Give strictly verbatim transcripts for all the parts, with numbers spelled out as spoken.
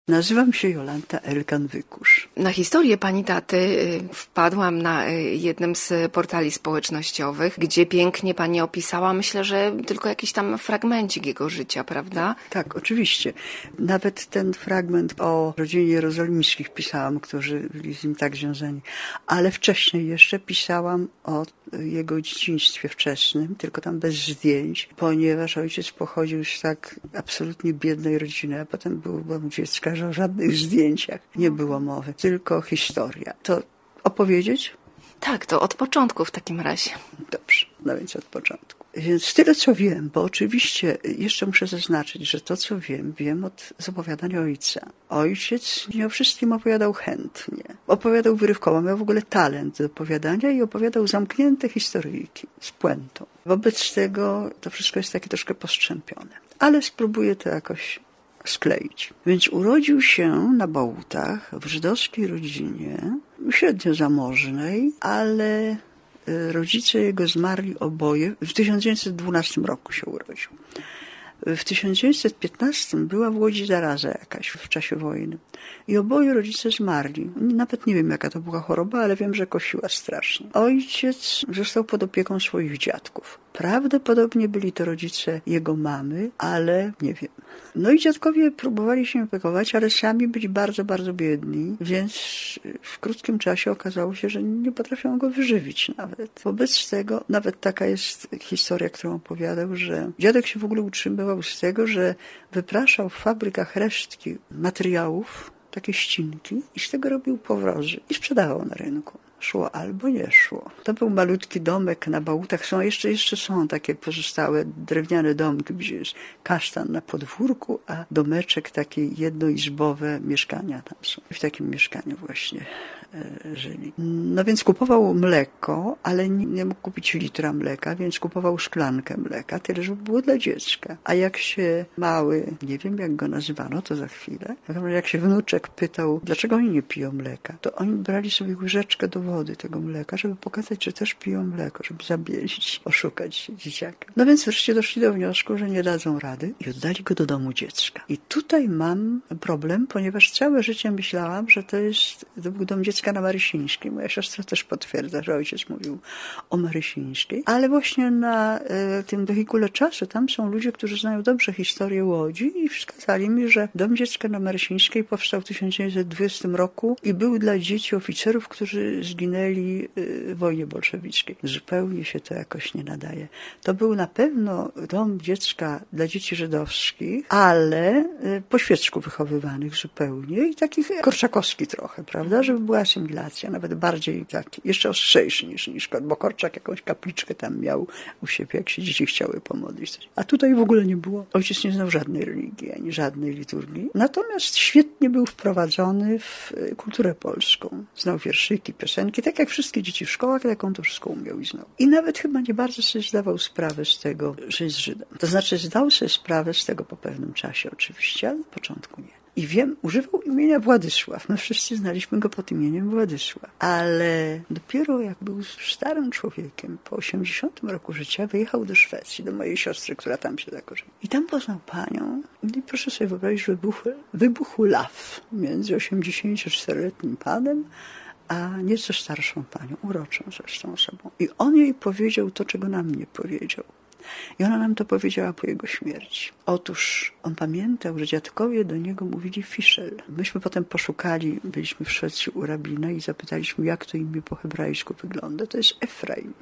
Nazywam się Jolanta Elkan-Wykusz. Na historię pani taty wpadłam na jednym z portali społecznościowych, gdzie pięknie pani opisała, myślę, że tylko jakiś tam fragmencik jego życia, prawda? Tak, oczywiście. Nawet ten fragment o rodzinie jerozolimskich pisałam, którzy byli z nim tak związani. Ale wcześniej jeszcze pisałam o jego dzieciństwie wczesnym, tylko tam bez zdjęć, ponieważ ojciec pochodził z tak absolutnie biednej rodziny, a potem był dom dziecka, że o żadnych zdjęciach nie było mowy, tylko historia. To opowiedzieć? Tak, to od początku w takim razie. Dobrze, no więc od początku. Więc tyle, co wiem, bo oczywiście jeszcze muszę zaznaczyć, że to, co wiem, wiem od z opowiadania ojca. Ojciec nie o wszystkim opowiadał chętnie. Opowiadał wyrywkowo, miał w ogóle talent do opowiadania i opowiadał zamknięte historyjki z puentą. Wobec tego to wszystko jest takie troszkę postrzępione. Ale spróbuję to jakoś skleić. Więc urodził się na Bałutach w żydowskiej rodzinie, średnio zamożnej, ale rodzice jego zmarli oboje. W tysiąc dziewięćset dwunastym roku się urodził. W tysiąc dziewięćset piętnastym była w Łodzi zaraza jakaś w czasie wojny. I oboje rodzice zmarli. Nawet nie wiem, jaka to była choroba, ale wiem, że kosiła strasznie. Ojciec został pod opieką swoich dziadków. Prawdopodobnie byli to rodzice jego mamy, ale nie wiem. No i dziadkowie próbowali się opiekować, ale sami byli bardzo, bardzo biedni, więc w krótkim czasie okazało się, że nie potrafią go wyżywić nawet. Wobec tego, nawet taka jest historia, którą opowiadał, że dziadek się w ogóle utrzymywał z tego, że wypraszał w fabrykach resztki materiałów, takie ścinki, i z tego robił powrozy i sprzedawał na rynku. Szło albo nie szło. To był malutki domek na Bałutach. Są jeszcze, jeszcze są takie pozostałe drewniane domki, gdzie jest kasztan na podwórku, a domeczek takie jednoizbowe mieszkania tam są. W takim mieszkaniu właśnie e, żyli. No więc kupował mleko, ale nie, nie mógł kupić litra mleka, więc kupował szklankę mleka, tyle, żeby było dla dziecka. A jak się mały, nie wiem jak go nazywano, to za chwilę, jak się wnuczek pytał, dlaczego oni nie piją mleka, to oni brali sobie łyżeczkę do wody tego mleka, żeby pokazać, że też piją mleko, żeby zabielić, oszukać dzieciaka. No więc wreszcie doszli do wniosku, że nie dadzą rady i oddali go do domu dziecka. I tutaj mam problem, ponieważ całe życie myślałam, że to jest to był dom dziecka na Marysińskiej. Moja siostra też potwierdza, że ojciec mówił o Marysińskiej. Ale właśnie na e, tym wehikule czasu tam są ludzie, którzy znają dobrze historię Łodzi i wskazali mi, że dom dziecka na Marysińskiej powstał w tysiąc dziewięćset dwudziestym roku i był dla dzieci oficerów, którzy zginęli w wojnie bolszewickiej. Zupełnie się to jakoś nie nadaje. To był na pewno dom dziecka dla dzieci żydowskich, ale po świecku wychowywanych zupełnie i takich korczakowski trochę, prawda, żeby była asymilacja, nawet bardziej taki, jeszcze ostrzejszy niż, niż bo Korczak jakąś kapliczkę tam miał u siebie, jak się dzieci chciały pomodlić. A tutaj w ogóle nie było. Ojciec nie znał żadnej religii, ani żadnej liturgii. Natomiast świetnie był wprowadzony w kulturę polską. Znał wierszyki, piosenki, tak jak wszystkie dzieci w szkołach, jak on to wszystko umiał i znał. I nawet chyba nie bardzo sobie zdawał sprawę z tego, że jest Żydem. To znaczy zdał sobie sprawę z tego po pewnym czasie oczywiście, ale na początku nie. I wiem, używał imienia Władysław. My wszyscy znaliśmy go pod imieniem Władysław. Ale dopiero jak był starym człowiekiem, po osiemdziesiątym roku życia, wyjechał do Szwecji, do mojej siostry, która tam się zakorzeniła. I tam poznał panią. I proszę sobie wyobrazić, że wybuchł, wybuchł law między osiemdziesięcioczteroletnim panem a nieco starszą panią, uroczą zresztą osobą. I on jej powiedział to, czego nam nie powiedział. I ona nam to powiedziała po jego śmierci. Otóż on pamiętał, że dziadkowie do niego mówili Fischel. Myśmy potem poszukali, byliśmy w Szwecji u rabina i zapytaliśmy, jak to imię po hebrajsku wygląda. To jest Efraim.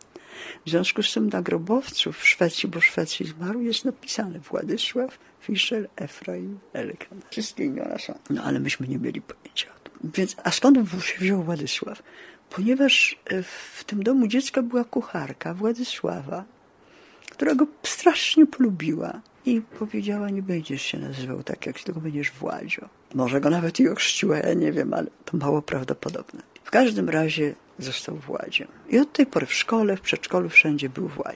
W związku z tym na grobowcu w Szwecji, bo w Szwecji zmarł, jest napisane Władysław, Fischel, Efraim, Elkan. Wszystkie imiona są. No ale myśmy nie mieli pojęcia o tym. Więc, a skąd się wziął Władysław? Ponieważ w tym domu dziecka była kucharka Władysława, która go strasznie polubiła i powiedziała, nie będziesz się nazywał tak, jak tylko będziesz Władzio. Może go nawet i ochrzciła, ja nie wiem, ale to mało prawdopodobne. W każdym razie został Władziem. I od tej pory w szkole, w przedszkolu, wszędzie był Władziem.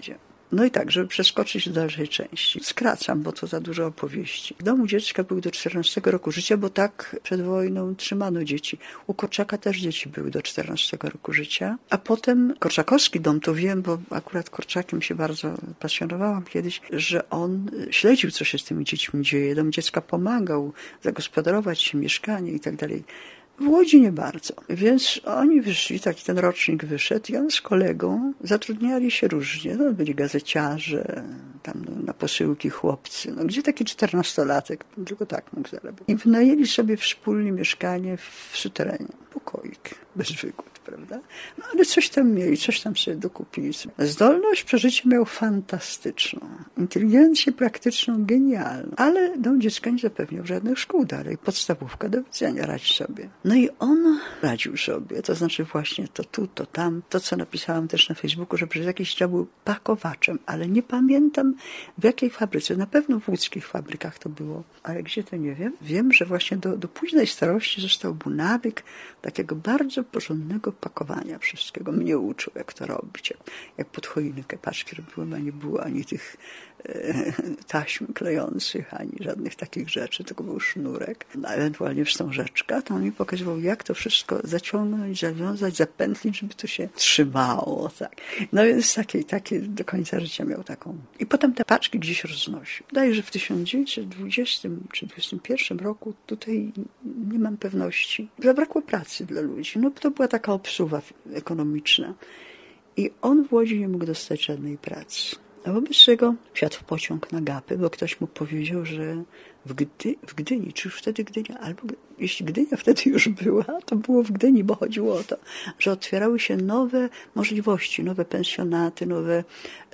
No i tak, żeby przeskoczyć do dalszej części. Skracam, bo to za dużo opowieści. W domu dziecka był do czternastego roku życia, bo tak przed wojną trzymano dzieci. U Korczaka też dzieci były do czternastego roku życia. A potem Korczakowski dom, to wiem, bo akurat Korczakiem się bardzo pasjonowałam kiedyś, że on śledził, co się z tymi dziećmi dzieje. Dom dziecka pomagał zagospodarować się, mieszkanie i tak dalej. W Łodzi nie bardzo. Więc oni wyszli, taki ten rocznik wyszedł i on z kolegą zatrudniali się różnie. No, byli gazeciarze, tam no, na posyłki chłopcy. No, gdzie taki czternastolatek? Tylko tak mógł zarabiać. I wynajęli sobie wspólnie mieszkanie w suterenie. Pokoik, bez wygód, prawda? No ale coś tam mieli, coś tam sobie dokupili. Zdolność przeżycia miał fantastyczną. Inteligencję praktyczną, genialną. Ale dom dziecka nie zapewniał żadnych szkół dalej. Podstawówka, do widzenia, radź sobie. No i on radził sobie, to znaczy właśnie to tu, to tam, to co napisałam też na Facebooku, że przez jakiś czas był pakowaczem, ale nie pamiętam w jakiej fabryce, na pewno w łódzkich fabrykach to było, ale gdzie to nie wiem. Wiem, że właśnie do, do późnej starości został mu nawyk takiego bardzo porządnego pakowania wszystkiego. Mnie uczył, jak to robić, jak, jak pod choinkę paczki robiłem, a nie było ani tych e, taśm klejących, ani żadnych takich rzeczy, tylko był sznurek, no, ewentualnie wstążeczka. To on mi pokazywał, jak to wszystko zaciągnąć, zawiązać, zapętlić, żeby to się trzymało. Tak. No więc takie, takie do końca życia miał taką. I potem te paczki gdzieś roznosił. Wydaje, że w tysiąc dziewięćset dwudziestym czy dwudziestym pierwszym roku, tutaj nie mam pewności, zabrakło pracy dla ludzi. No to była taka obsuwa ekonomiczna. I on w Łodzi nie mógł dostać żadnej pracy. A wobec czego wsiadł w pociąg na Gapy, bo ktoś mu powiedział, że w, Gdy, w Gdyni, czy już wtedy Gdynia, albo jeśli Gdynia wtedy już była, to było w Gdyni, bo chodziło o to, że otwierały się nowe możliwości, nowe pensjonaty, nowe,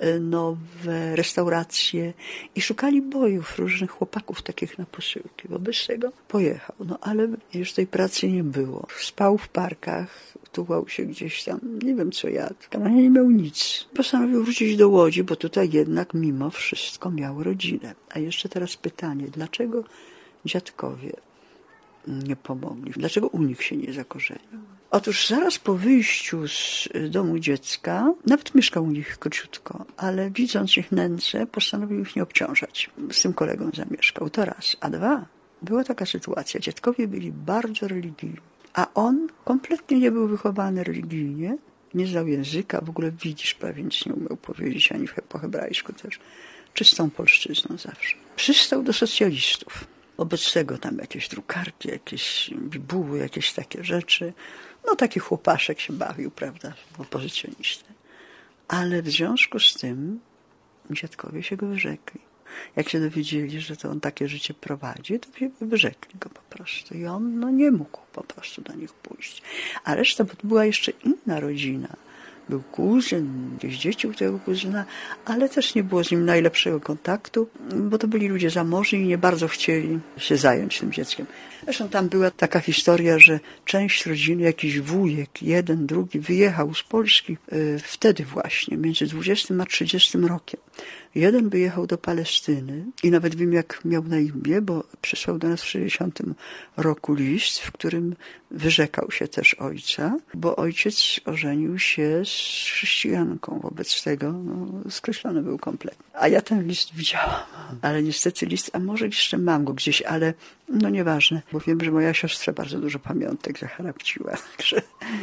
nowe restauracje i szukali bojów różnych chłopaków takich na posyłki. Wobec tego pojechał, no ale już tej pracy nie było. Spał w parkach, tułał się gdzieś tam, nie wiem co jadł. Tam nie miał nic. Postanowił wrócić do Łodzi, bo tutaj jednak mimo wszystko miał rodzinę. A jeszcze teraz pytanie, dlaczego dziadkowie nie pomogli? Dlaczego u nich się nie zakorzenił? Otóż zaraz po wyjściu z domu dziecka, nawet mieszkał u nich króciutko, ale widząc ich nędzę, postanowił ich nie obciążać. Z tym kolegą zamieszkał. To raz. A dwa, była taka sytuacja. Dziadkowie byli bardzo religijni, a on kompletnie nie był wychowany religijnie, nie znał języka, w ogóle widzisz, prawie nic nie umiał powiedzieć, ani po hebrajsku też. Czystą polszczyzną zawsze. Przystał do socjalistów. Wobec tego tam jakieś drukarki, jakieś bibuły, jakieś takie rzeczy. No taki chłopaszek się bawił, prawda, opozycjonistę. Ale w związku z tym dziadkowie się go wyrzekli. Jak się dowiedzieli, że to on takie życie prowadzi, to wyrzekli go po prostu. I on no, nie mógł po prostu do nich pójść. A reszta, bo to była jeszcze inna rodzina. Był kuzyn, gdzieś dzieci u tego kuzyna, ale też nie było z nim najlepszego kontaktu, bo to byli ludzie zamożni i nie bardzo chcieli się zająć tym dzieckiem. Zresztą tam była taka historia, że część rodziny, jakiś wujek, jeden, drugi, wyjechał z Polski yy, wtedy właśnie, między dwudziestym a trzydziestym rokiem. Jeden wyjechał do Palestyny i nawet wiem, jak miał na imię, bo przysłał do nas w sześćdziesiątym roku list, w którym wyrzekał się też ojca, bo ojciec ożenił się z chrześcijanką. Wobec tego no, skreślony był kompletnie. A ja ten list widziałam, ale niestety list, a może jeszcze mam go gdzieś, ale no nieważne, bo wiem, że moja siostra bardzo dużo pamiątek zacharapciła. Także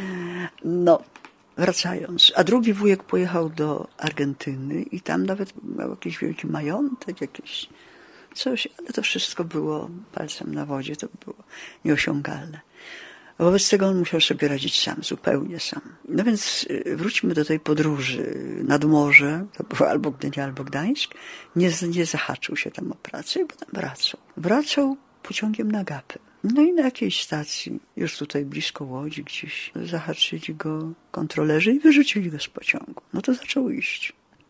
no... Wracając, a drugi wujek pojechał do Argentyny i tam nawet miał jakiś wielki majątek, jakieś coś, ale to wszystko było palcem na wodzie, to było nieosiągalne. Wobec tego on musiał sobie radzić sam, zupełnie sam. No więc wróćmy do tej podróży nad morze, to było albo Gdynia, albo Gdańsk, nie, nie zahaczył się tam o pracę i potem wracał. Wracał pociągiem na Gapy. No i na jakiejś stacji, już tutaj blisko Łodzi, gdzieś zahaczyli go kontrolerzy i wyrzucili go z pociągu. No to zaczął iść.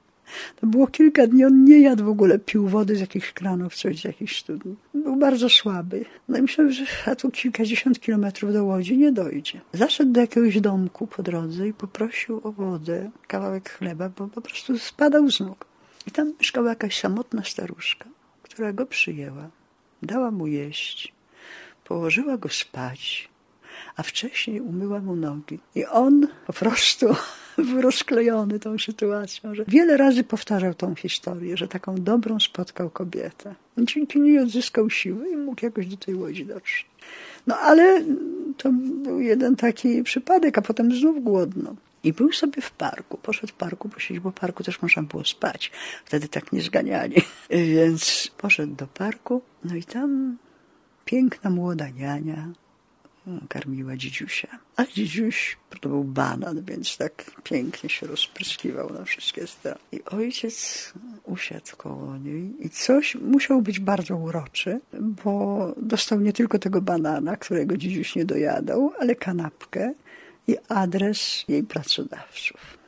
To było kilka dni, on nie jadł w ogóle, pił wody z jakichś kranów, coś z jakichś studni. Był bardzo słaby. No i myślałem, że a tu kilkadziesiąt kilometrów do Łodzi nie dojdzie. Zaszedł do jakiegoś domku po drodze i poprosił o wodę, kawałek chleba, bo po prostu spadał z nóg. I tam mieszkała jakaś samotna staruszka, która go przyjęła, dała mu jeść. Położyła go spać, a wcześniej umyła mu nogi. I on po prostu był rozklejony tą sytuacją, że wiele razy powtarzał tą historię, że taką dobrą spotkał kobietę. Dzięki niej odzyskał siłę i mógł jakoś do tej łodzi dotrzeć. No ale to był jeden taki przypadek, a potem znów głodno. I był sobie w parku. Poszedł w parku posiedzieć, bo w parku też można było spać. Wtedy tak nie zganiali. Więc poszedł do parku, no i tam piękna młoda niania karmiła dzidziusia. A dzidziuś to był banan, więc tak pięknie się rozpryskiwał na wszystkie strony. I ojciec usiadł koło niej i coś musiał być bardzo uroczy, bo dostał nie tylko tego banana, którego dzidziuś nie dojadał, ale kanapkę i adres jej pracodawców.